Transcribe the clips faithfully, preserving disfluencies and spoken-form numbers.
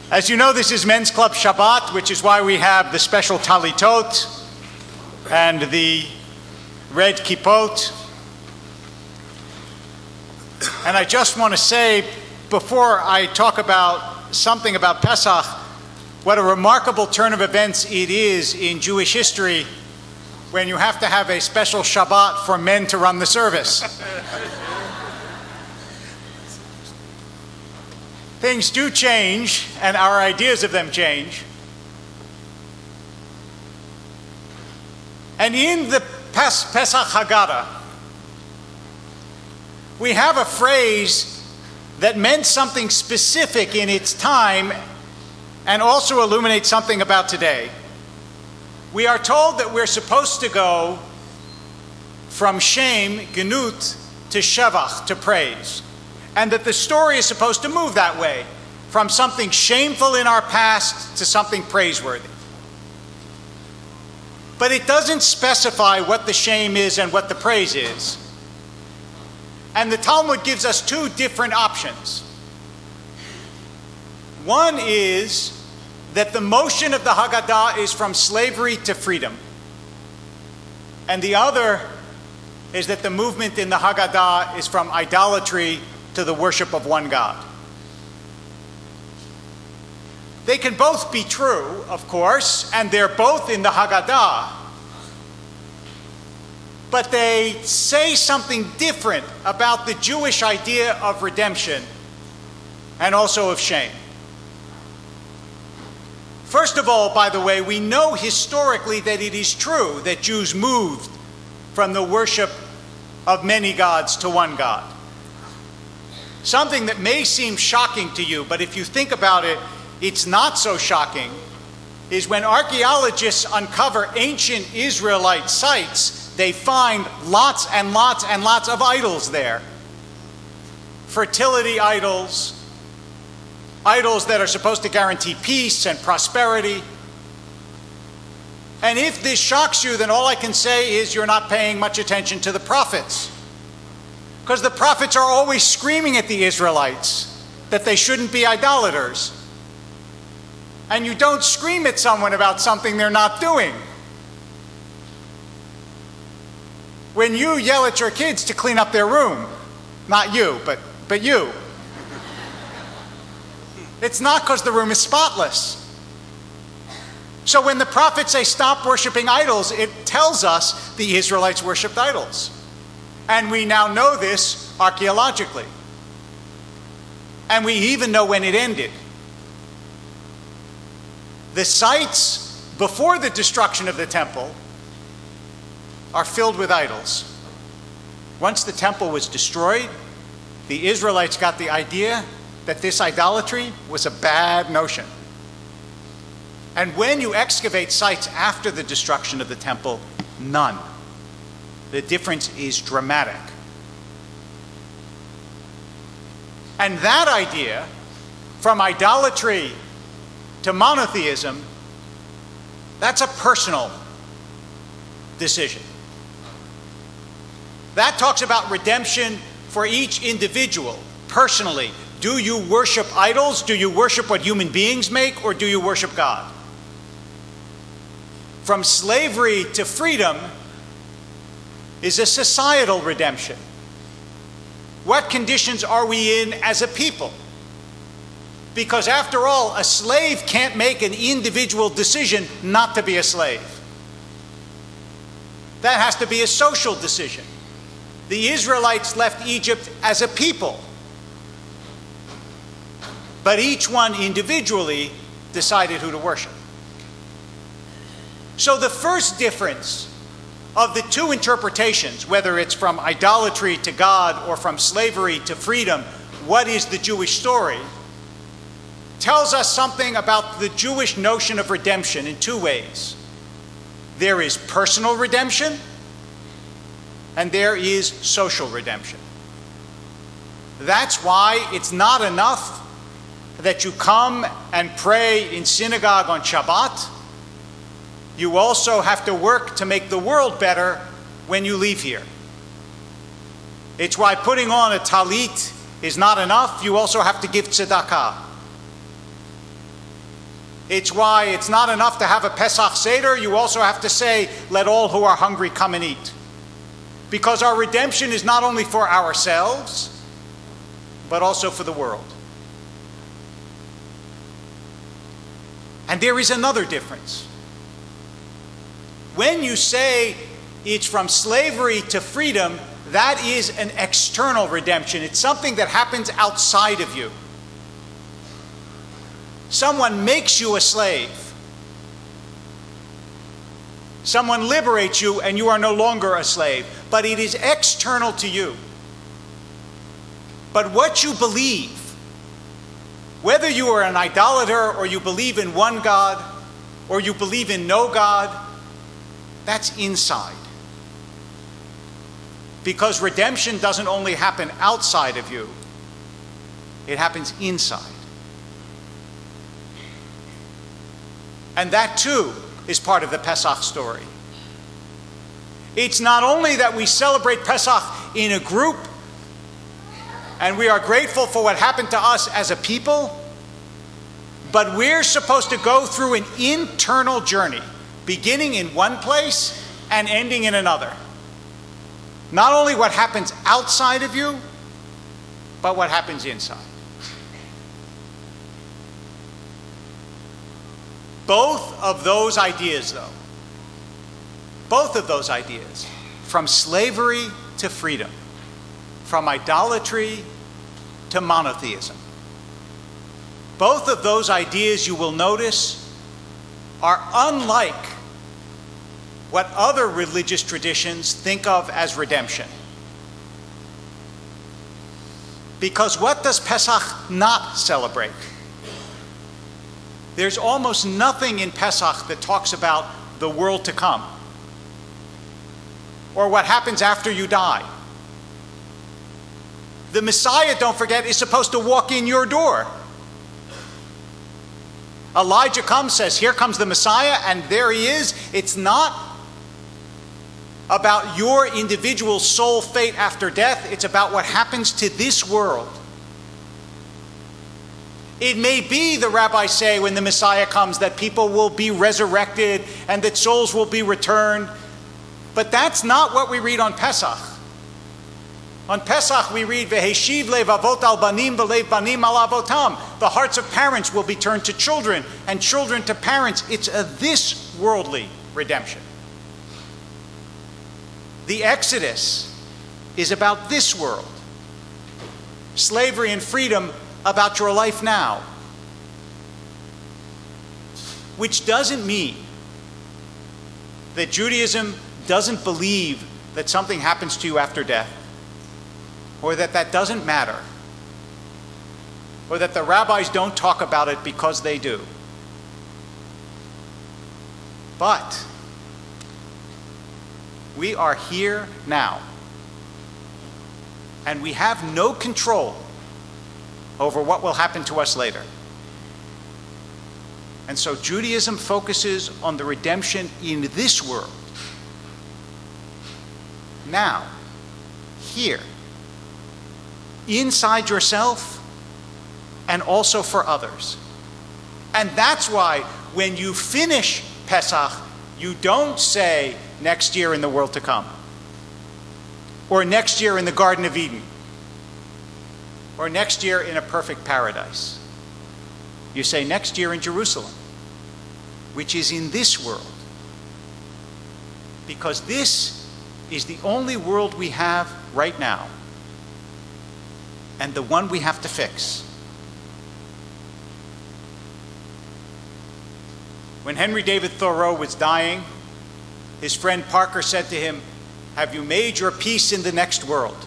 As you know, this is Men's Club Shabbat, which is why we have the special talitot and the red kippot. And I just want to say, before I talk about something about Pesach, what a remarkable turn of events it is in Jewish history when you have to have a special Shabbat for men to run the service. Things do change, and our ideas of them change. And in the Pes- Pesach Haggadah, we have a phrase that meant something specific in its time and also illuminates something about today. We are told that we're supposed to go from shame, genut, to shevach, to praise. And that the story is supposed to move that way, from something shameful in our past to something praiseworthy. But it doesn't specify what the shame is and what the praise is. And the Talmud gives us two different options. One is that the motion of the Haggadah is from slavery to freedom. And the other is that the movement in the Haggadah is from idolatry to the worship of one God. They can both be true, of course, and they're both in the Haggadah. But they say something different about the Jewish idea of redemption and also of shame. First of all, by the way, we know historically that it is true that Jews moved from the worship of many gods to one God. Something that may seem shocking to you, but if you think about it, it's not so shocking, is when archaeologists uncover ancient Israelite sites, they find lots and lots and lots of idols there. Fertility idols, idols that are supposed to guarantee peace and prosperity. And if this shocks you, then all I can say is you're not paying much attention to the prophets. Because the prophets are always screaming at the Israelites that they shouldn't be idolaters. And you don't scream at someone about something they're not doing. When you yell at your kids to clean up their room, not you, but, but you, it's not because the room is spotless. So when the prophets say stop worshiping idols, it tells us the Israelites worshipped idols. And we now know this archaeologically. And we even know when it ended. The sites before the destruction of the temple are filled with idols. Once the temple was destroyed, the Israelites got the idea that this idolatry was a bad notion. And when you excavate sites after the destruction of the temple, none. The difference is dramatic. And that idea, from idolatry to monotheism, that's a personal decision. That talks about redemption for each individual, personally. Do you worship idols? Do you worship what human beings make? Or do you worship God? From slavery to freedom is a societal redemption. What conditions are we in as a people? Because after all, a slave can't make an individual decision not to be a slave. That has to be a social decision. The Israelites left Egypt as a people, but each one individually decided who to worship. So the first difference of the two interpretations, whether it's from idolatry to God or from slavery to freedom, what is the Jewish story, tells us something about the Jewish notion of redemption in two ways. There is personal redemption, and there is social redemption. That's why it's not enough that you come and pray in synagogue on Shabbat. You also have to work to make the world better when you leave here. It's why putting on a talit is not enough. You also have to give tzedakah. It's why it's not enough to have a Pesach Seder. You also have to say, let all who are hungry come and eat. Because our redemption is not only for ourselves, but also for the world. And there is another difference. When you say it's from slavery to freedom, that is an external redemption. It's something that happens outside of you. Someone makes you a slave. Someone liberates you and you are no longer a slave. But it is external to you. But what you believe, whether you are an idolater or you believe in one God or you believe in no God, that's inside. Because redemption doesn't only happen outside of you, it happens inside. And that too is part of the Pesach story. It's not only that we celebrate Pesach in a group and we are grateful for what happened to us as a people, but we're supposed to go through an internal journey, beginning in one place and ending in another. Not only what happens outside of you, but what happens inside. Both of those ideas, though, both of those ideas, from slavery to freedom, from idolatry to monotheism, both of those ideas, you will notice, are unlike what other religious traditions think of as redemption. Because what does Pesach not celebrate? There's almost nothing in Pesach that talks about the world to come or what happens after you die. The Messiah, don't forget, is supposed to walk in your door. Elijah comes, says, here comes the Messiah, and there he is. It's not about your individual soul fate after death. It's about what happens to this world. It may be, the rabbis say, when the Messiah comes, that people will be resurrected and that souls will be returned. But that's not what we read on Pesach. On Pesach we read, V'heshiv levavot al banim v'lev banim al avotam. The hearts of parents will be turned to children and children to parents. It's a this worldly redemption. The Exodus is about this world. Slavery and freedom about your life now. Which doesn't mean that Judaism doesn't believe that something happens to you after death, or that that doesn't matter, or that the rabbis don't talk about it because they do. But we are here now, and we have no control over what will happen to us later. And so Judaism focuses on the redemption in this world, now, here, inside yourself, and also for others. And that's why when you finish Pesach, you don't say next year in the world to come, or next year in the Garden of Eden, or next year in a perfect paradise. You say next year in Jerusalem, which is in this world. Because this is the only world we have right now, and the one we have to fix. When Henry David Thoreau was dying, his friend Parker said to him, "Have you made your peace in the next world?"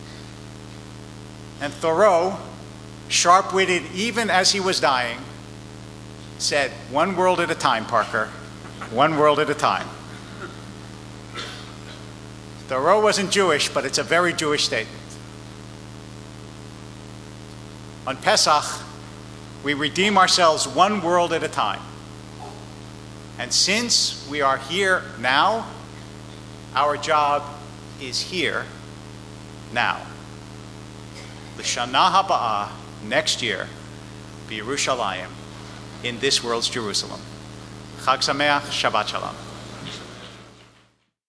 And Thoreau, sharp-witted even as he was dying, said, "One world at a time, Parker, one world at a time." Thoreau wasn't Jewish, but it's a very Jewish statement. On Pesach, we redeem ourselves one world at a time. And since we are here now, our job is here now. L'shana haba'ah, next year, B'Yerushalayim, in this world's Jerusalem. Chag Sameach, Shabbat Shalom.